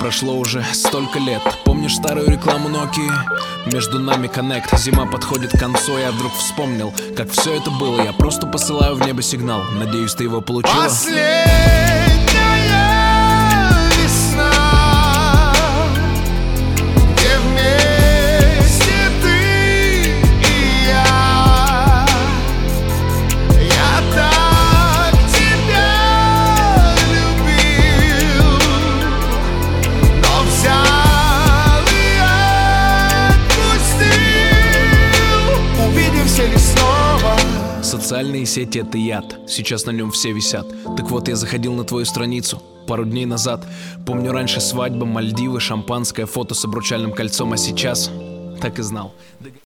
Прошло уже столько лет. Помнишь старую рекламу Nokia? Между нами коннект. Зима подходит к концу, я вдруг вспомнил, как все это было. Я просто посылаю в небо сигнал. Надеюсь, ты его получила. Последняя весна, где вместе ты и я. Я так тебя любил, но взял и отпустил. Увидимся ли снова? Социальные сети — это яд. Сейчас на нем все висят. Так вот, я заходил на твою страницу пару дней назад. Помню, раньше свадьба, Мальдивы, шампанское, фото с обручальным кольцом. А сейчас так и знал.